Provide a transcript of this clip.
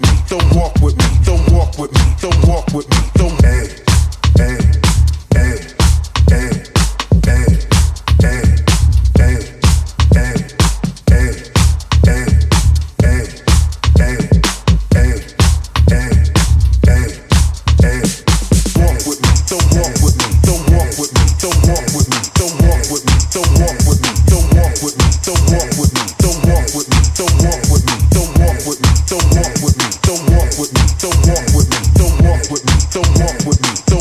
me, don't walk with me, don't walk with me, don't walk with me, don't. Hey, hey, hey, hey, hey, hey, hey, hey, hey, hey, hey, hey, hey, hey, hey, hey. Walk with me, don't walk with me, don't walk with me, don't walk with me, don't walk with me, don't walk with me, don't walk with me, don't walk with me, don't walk with me, don't walk with me, don't walk with me, don't walk with me, don't walk with me, don't walk with me, don't walk with me, don't walk with me.